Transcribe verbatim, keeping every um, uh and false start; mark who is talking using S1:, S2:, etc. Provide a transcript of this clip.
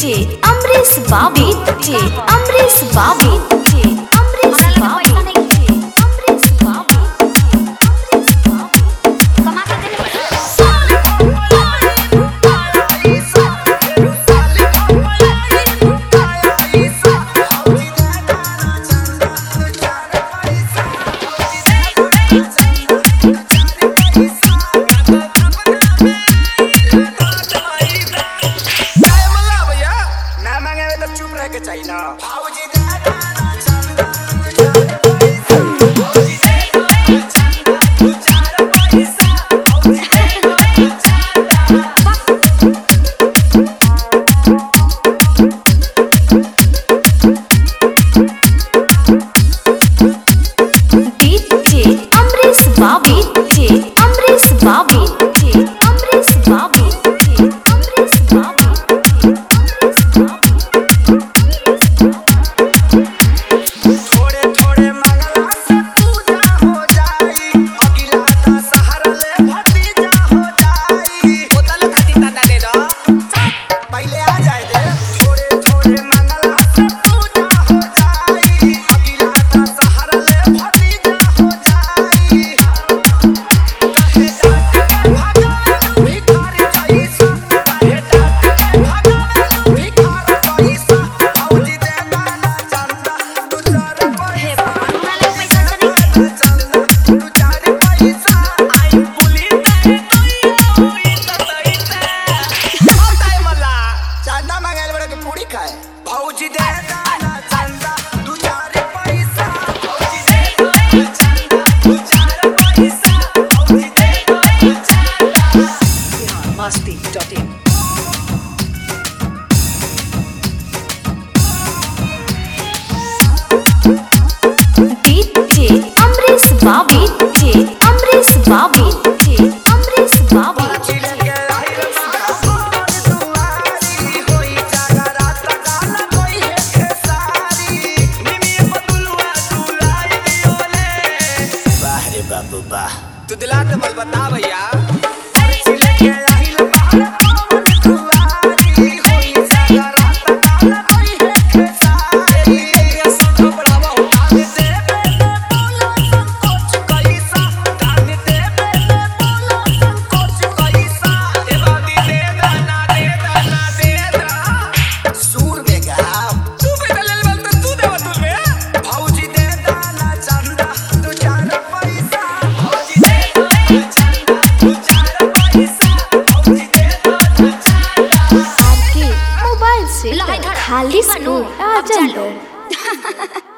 S1: DJ Amrish Babu DJ Amrish Babu DJ Amrish बाबू अमरीश बाबू कमा के देने
S2: चुप रह के चाहिए ना भाऊजी
S1: DJ Amrish Babu DJ Amrish Babu DJ Amrish Babu DJ Amrish बाबू भाऊजी दे दाना चंदा दू चार पैसा भाऊजी दे चंदा दू चार पैसा भाऊजी दे चंदा
S3: मस्ती dot in
S1: DJ Amrish Babu DJ Amrish Babu DJ Amrish बाबू
S2: तू दिला तो मत बता भैया
S1: खाली स्कूल आ जाओ